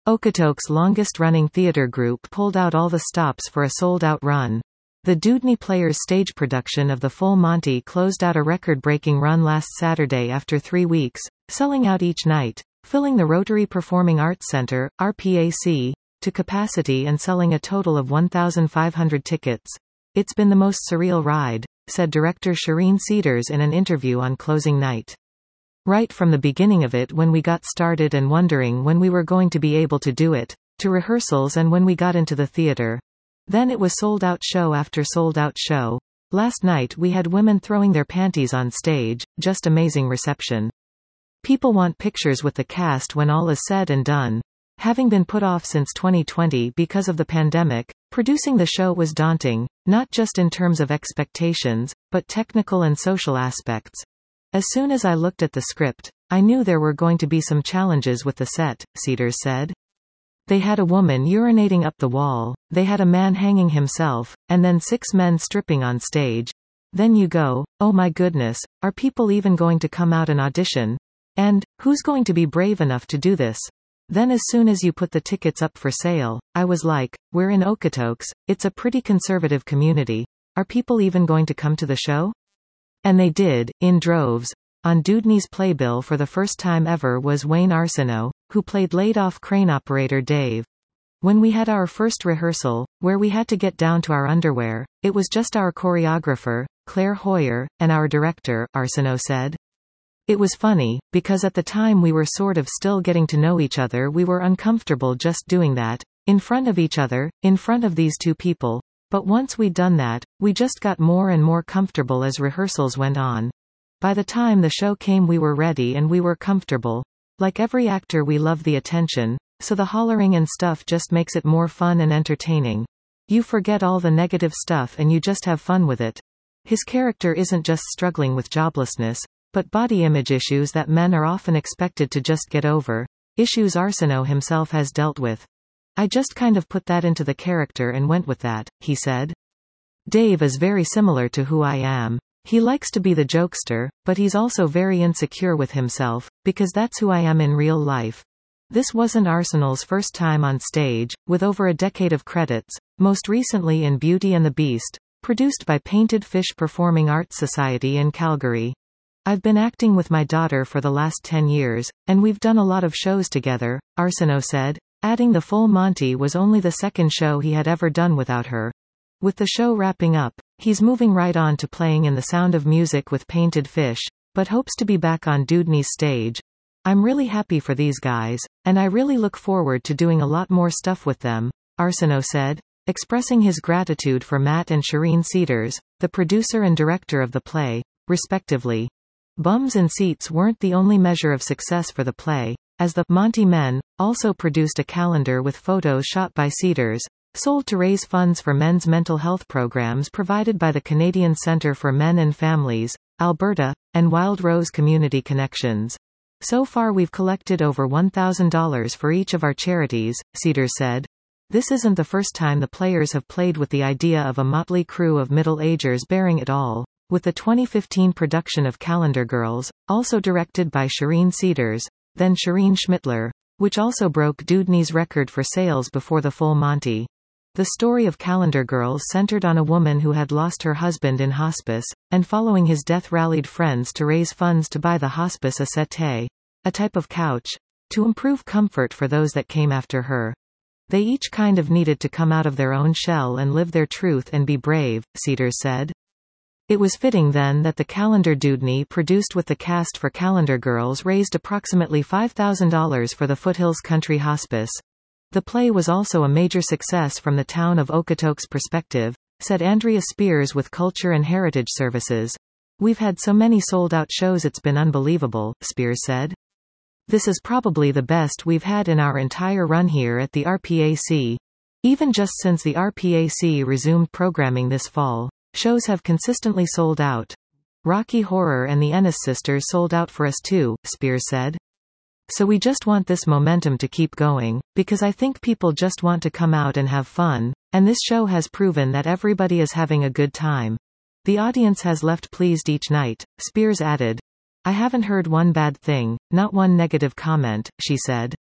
Okotoks' longest-running theater group pulled out all the stops for a sold-out run. The Dewdney Players stage production of The Full Monty closed out a record-breaking run last Saturday after 3 weeks, selling out each night, filling the Rotary Performing Arts Center, RPAC, to capacity and selling a total of 1,500 tickets. "It's been the most surreal ride," said director Shireen Cedars in an interview on closing night. "Right from the beginning of it, when we got started and wondering when we were going to be able to do it, to rehearsals and when we got into the theater. Then it was sold out show after sold out show. Last night we had women throwing their panties on stage, just amazing reception. People want pictures with the cast when all is said and done." Having been put off since 2020 because of the pandemic, producing the show was daunting, not just in terms of expectations, but technical and social aspects. "As soon as I looked at the script, I knew there were going to be some challenges with the set," Cedars said. "They had a woman urinating up the wall, they had a man hanging himself, and then 6 men stripping on stage. Then you go, oh my goodness, are people even going to come out and audition? And, who's going to be brave enough to do this? Then as soon as you put the tickets up for sale, I was like, we're in Okotoks, it's a pretty conservative community. Are people even going to come to the show?" And they did, in droves. On Dewdney's playbill for the first time ever was Wayne Arsenault, who played laid-off crane operator Dave. "When we had our first rehearsal, where we had to get down to our underwear, it was just our choreographer, Claire Hoyer, and our director," Arsenault said. "It was funny, because at the time we were sort of still getting to know each other. We were uncomfortable just doing that, in front of each other, in front of these 2 people. But once we'd done that, we just got more and more comfortable as rehearsals went on. By the time the show came we were ready and we were comfortable. Like every actor we love the attention, so the hollering and stuff just makes it more fun and entertaining. You forget all the negative stuff and you just have fun with it. His character isn't just struggling with joblessness, but body image issues that men are often expected to just get over. Issues Arsenault himself has dealt with. I just kind of put that into the character and went with that," he said. "Dave is very similar to who I am. He likes to be the jokester, but he's also very insecure with himself, because that's who I am in real life." This wasn't Arsenault's first time on stage, with over a decade of credits, most recently in Beauty and the Beast, produced by Painted Fish Performing Arts Society in Calgary. "I've been acting with my daughter for the last 10 years, and we've done a lot of shows together," Arsenault said, adding The Full Monty was only the second show he had ever done without her. With the show wrapping up, he's moving right on to playing in The Sound of Music with Painted Fish, but hopes to be back on Dewdney's stage. "I'm really happy for these guys, and I really look forward to doing a lot more stuff with them," Arsenault said, expressing his gratitude for Matt and Shireen Cedars, the producer and director of the play, respectively. Bums and seats weren't the only measure of success for the play, as the Monty Men also produced a calendar with photos shot by Cedars, sold to raise funds for men's mental health programs provided by the Canadian Centre for Men and Families, Alberta, and Wild Rose Community Connections. "So far we've collected over $1,000 for each of our charities," Cedars said. "This isn't the first time the players have played with the idea of a motley crew of middle-agers bearing it all. With the 2015 production of Calendar Girls, also directed by Shireen Cedars, then Shireen Schmittler, which also broke Dewdney's record for sales before The Full Monty. The story of Calendar Girls centered on a woman who had lost her husband in hospice, and following his death rallied friends to raise funds to buy the hospice a settee, a type of couch, to improve comfort for those that came after her. They each kind of needed to come out of their own shell and live their truth and be brave," Cedars said. It was fitting then that the calendar Dewdney produced with the cast for Calendar Girls raised approximately $5,000 for the Foothills Country Hospice. The play was also a major success from the town of Okotoks' perspective, said Andrea Spears with Culture and Heritage Services. "We've had so many sold-out shows it's been unbelievable," Spears said. "This is probably the best we've had in our entire run here at the RPAC. Even just since the RPAC resumed programming this fall, shows have consistently sold out. Rocky Horror and the Ennis Sisters sold out for us too," Spears said. "So we just want this momentum to keep going, because I think people just want to come out and have fun, and this show has proven that everybody is having a good time. The audience has left pleased each night," Spears added. "I haven't heard one bad thing, not one negative comment," she said.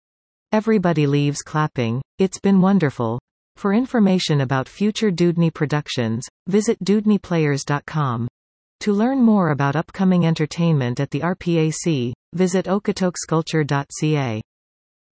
Everybody leaves clapping. It's been wonderful. For information about future Dudney productions, visit dudneyplayers.com. To learn more about upcoming entertainment at the RPAC, visit okotoksculpture.ca.